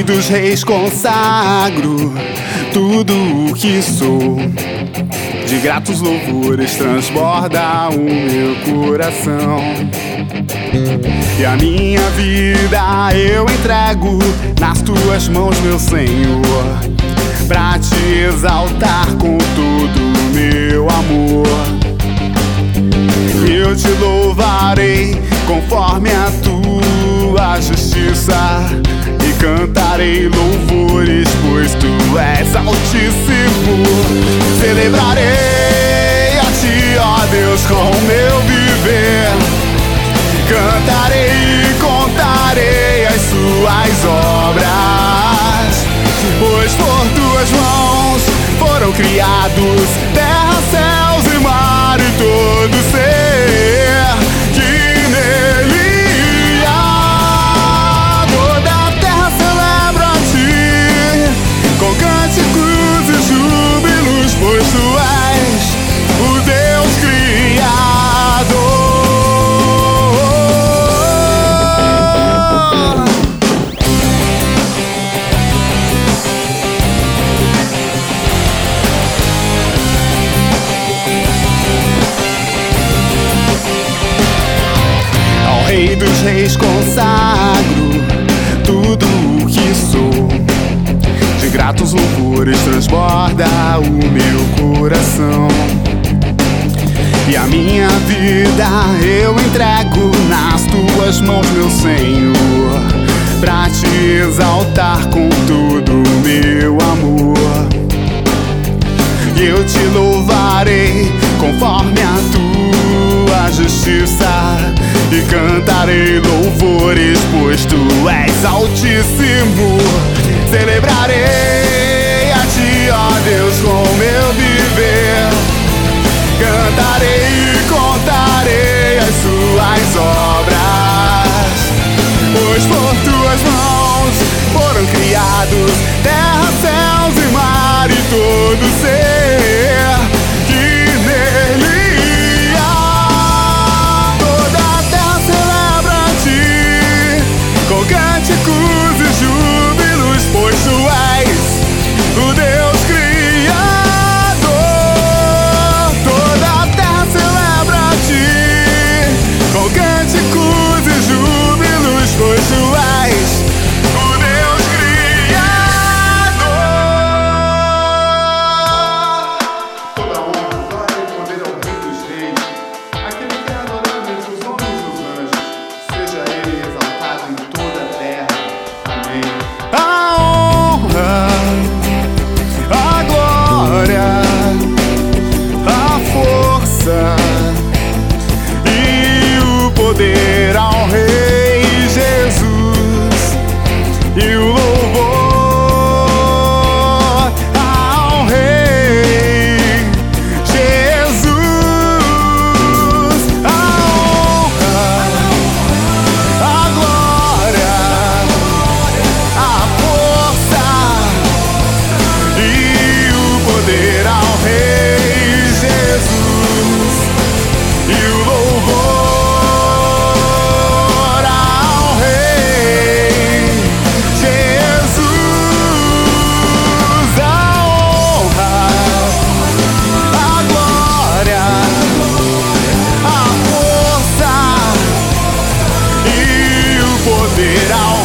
dos reis consagro tudo o que sou. De gratos louvores transborda o meu coração. E a minha vida eu entrego nas tuas mãos, meu Senhor, pra te exaltar com todo o meu amor. Eu te louvarei conforme a tua justiça e cantarei louvores, pois tu és altíssimo. Celebrarei a ti, ó Deus, com o meu viver. Cantarei e contarei as suas obras, pois por tuas mãos foram criados terra, céus e mar e todo ser que nele há. Toda a terra celebra a ti com cânticos e júbilos, pois tu és o Deus Criador. Rei dos reis consagro tudo o que sou. De gratos louvores transborda o meu coração. E a minha vida eu entrego nas tuas mãos, meu Senhor, pra te exaltar com todo o meu amor. E eu te louvarei conforme a tua justiça e cantarei louvores, pois tu és altíssimo. Celebrarei a ti, ó Deus, com o meu viver. Cantarei e contarei as suas obras, pois por tuas mãos foram criados terra, céus e mar e todo ser que nele há. Toda a terra celebra a ti com cânticos e júbilos, pois tu és o Deus Criador. Toda a terra celebra a ti com cânticos e júbilos, pois tu és o Deus Criador. Toda honra, glória e poder ao Rei dos Reis, aquele que é adorado entre os homens e os anjos, seja ele exaltado em toda a terra. Amém. A honra, a glória, a força e o poder ao Rei Jesus, e o louvor ao Rei Jesus. A honra, a glória, a força e o poder ao Rei Jesus, e o louvor ao Rei Jesus. A honra, a glória, a força e o poder ao